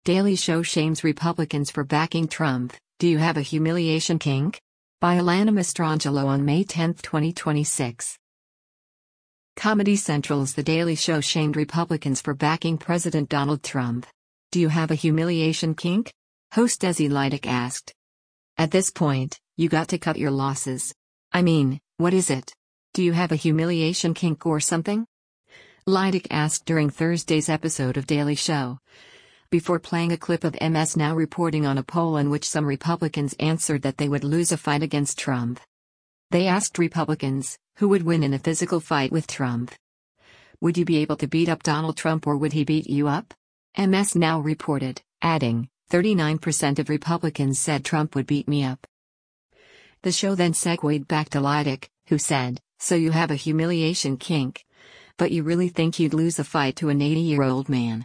Daily Show shames Republicans for backing Trump. Do you have a humiliation kink? By Alana Mastrangelo on May 10, 2026. Comedy Central's The Daily Show shamed Republicans for backing President Donald Trump. Do you have a humiliation kink? Host Desi Lydic asked. At this point, you got to cut your losses. I mean, what is it? Do you have a humiliation kink or something? Lydic asked during Thursday's episode of Daily Show, before playing a clip of MS Now reporting on a poll in which some Republicans answered that they would lose a fight against Trump. They asked Republicans, who would win in a physical fight with Trump? Would you be able to beat up Donald Trump or would he beat you up? MS Now reported, adding, 39% of Republicans said Trump would beat me up. The show then segued back to Lydic, who said, so you have a humiliation kink, but you really think you'd lose a fight to an 80-year-old man?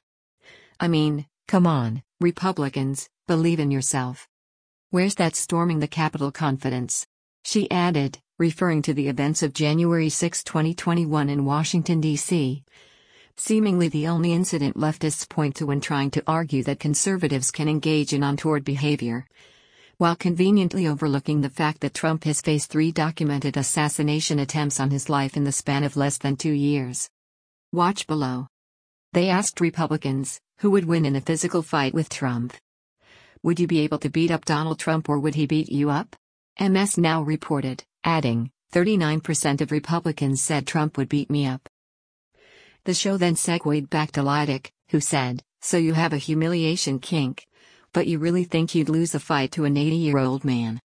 I mean, come on, Republicans, believe in yourself. Where's that storming the Capitol confidence? She added, referring to the events of January 6, 2021 in Washington, D.C., seemingly the only incident leftists point to when trying to argue that conservatives can engage in untoward behavior, while conveniently overlooking the fact that Trump has faced 3 documented assassination attempts on his life in the span of less than 2 years. Watch below. They asked Republicans, who would win in a physical fight with Trump? Would you be able to beat up Donald Trump or would he beat you up? MS Now reported, adding, 39% of Republicans said Trump would beat me up. The show then segued back to Lydic, who said, so you have a humiliation kink, but you really think you'd lose a fight to an 80-year-old man?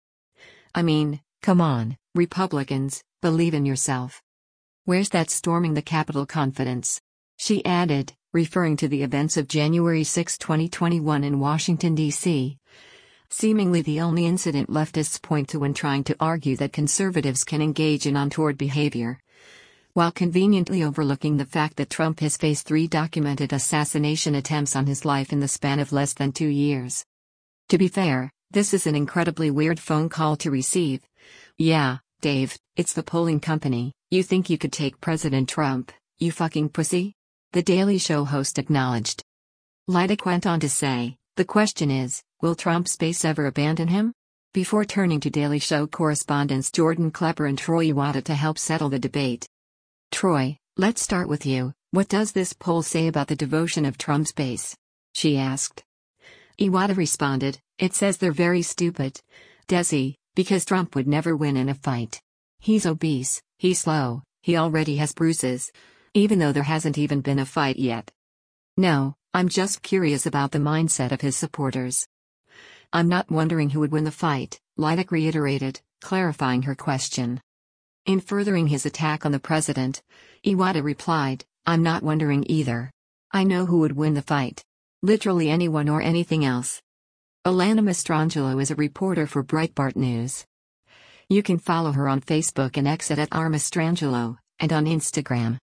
I mean, come on, Republicans, believe in yourself. Where's that storming the Capitol confidence? She added, referring to the events of January 6, 2021 in Washington, D.C., seemingly the only incident leftists point to when trying to argue that conservatives can engage in untoward behavior, while conveniently overlooking the fact that Trump has faced 3 documented assassination attempts on his life in the span of less than 2 years. To be fair, this is an incredibly weird phone call to receive. Yeah, Dave, it's the polling company. You think you could take President Trump, you fucking pussy? The Daily Show host acknowledged. Lydic went on to say, the question is, will Trump's base ever abandon him? Before turning to Daily Show correspondents Jordan Klepper and Troy Iwata to help settle the debate. Troy, let's start with you. What does this poll say about the devotion of Trump's base? She asked. Iwata responded, it says they're very stupid, Desi, because Trump would never win in a fight. He's obese, he's slow, he already has bruises, even though there hasn't even been a fight yet. No, I'm just curious about the mindset of his supporters. I'm not wondering who would win the fight, Lydic reiterated, clarifying her question. In furthering his attack on the president, Iwata replied, I'm not wondering either. I know who would win the fight. Literally anyone or anything else. Alana Mastrangelo is a reporter for Breitbart News. You can follow her on Facebook and X at @rmastrangelo, and on Instagram.